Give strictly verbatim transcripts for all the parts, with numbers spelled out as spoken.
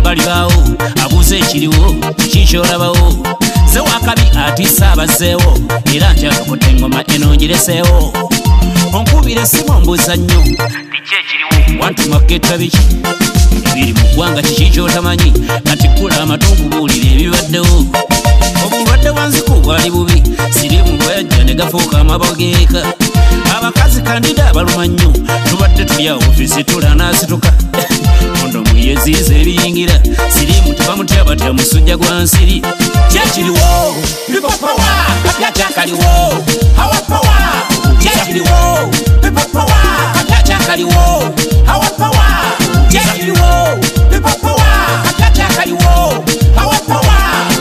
kalibawo abuze ekiriwo kikyolabawo ze wakabi atisa abazeewo era ntyakakota engoma eno ngireseewo onkubira esimu ombuuza nnyo biki ekiriwo wantuma ketta biki ebiri mu ggwanga kiki kyotamanyi kati ggula amatu nkubuulira ebibaddewo obulwadde bwanziku bwali bubi sirimu bweyajja ne gafuuka amabogeeka abakazi kandida abaluma nnyo tubadde tuli awo ofisi tulanaasituka kondomu yeziiza ebiyingira sirimu tebamutya batya musujja gwa nsiri kyekiriwo lipopawa katyakakaliwo hawapawa kyekiriwo lipopawa katyakakaliwo hawapawa kyekiriwo lipopawa katyakakaliwo hawapawa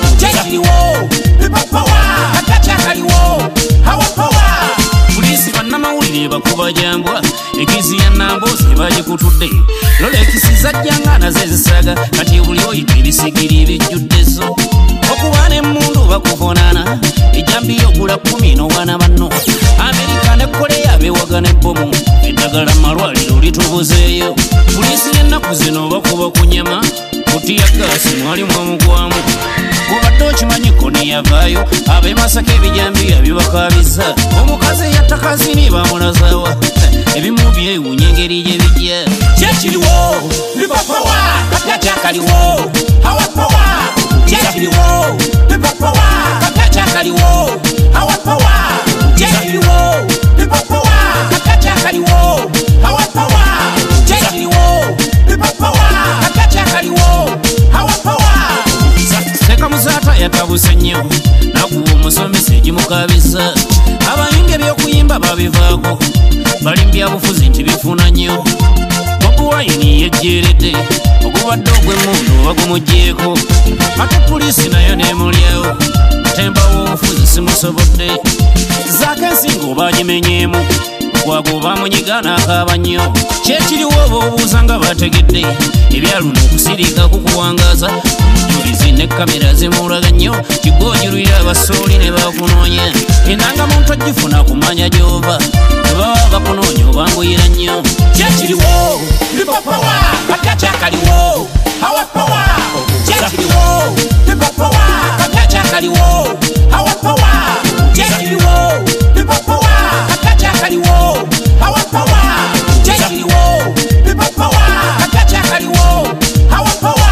kyekiriwo lipopawa katyakakaliwo hawapawa polisi bannamawulire bakuba jambwa ekizi ya nambozi bagikutudde lola ekisiza jjanga nazo ezisaga kati buli oyita ebisigiri bijjuddezo okuba n'emmundu bakuvunaana ejambi yogula kumi n'obwana banno amerika ne koleya bewagana ebbomu eddagala malwaliro litubuzeeyo polisi y'ennaku zino bakuba ku nyama kutiya gaasi mwalimu omugwamu kubadde okimanyiko neyavaayo abemasaka ebijambiya bibakabiza omukazi yatta kazini bamulazawa ebimu byewunya engeri gye bijja kyekiriwo lipopawa katyakakaliwo hawapawa kyekiriwo lipopawa katyakakaliwo hawapawa kyekiriwo lipopawa katyakakaliwo hawapawa kyekiriwo lipopawa katyakakaliwo hawapawa sekamuzaata yatabuse nnyo nakuwa omusomesa egimukabisa abayinga ebyokuyimba babivaako balimbya bufuzi nti bifuna nnyo bobuwayini yejjeeredde ogubadde ogw'emmundu bagumugyeko ate polisi nayo nemulyawo tembawo obufuzi simusobodde zaako ensingo bagimenyeemu gwago bamunyiga n'akaaba nnyo kyekiriwo oba obuuza nga bategedde ebyaluno okusirika kukuwangaza omujulizi ne kamera zimulaga nnyo kigoojirwira abasooli ne bakunoonya enanga muntu agifuna kumanya gy'ova tebaba bakunoonya obanguyira nnyo kyekiriwo lipopawa katyakakaliwo hawapawa kyekiriwo lipopawa katyakakaliwo hawapawa kyekiriwo lipopawa katyakakaliwo hawapawa kyekiriwo lipopawa katyakakaliwo hawapawa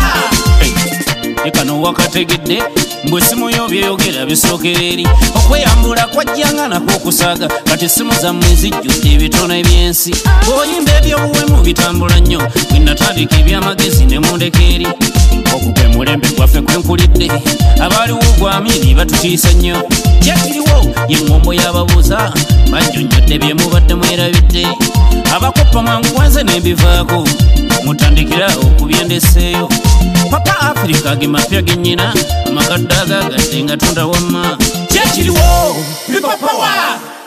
ekano wakategedde mbwe simu yo byeyogera bisookera eri okweyambula kwajjanga nako okusaaga kati simu zammwe zijjudde ebitone by'ensi oyimba ebyobuwemu bitambula nnyo bwe natandika ebyamagezi ne mundeka eri ogwo gwe mulembe gwaffe kwenkulidde abaaliwo gwamini batutiisa nnyo kyekiriwo ye ŋŋombo y'ababuuza bannyonnyodde bye mubadde mwerabidde abakoppa mangu wanze n'ebivaako mutandikira okubyendeseeyo papa Afrika ge mapya gennyina amakadde agagadde nga tunda wamma kyekiriwo lipopawa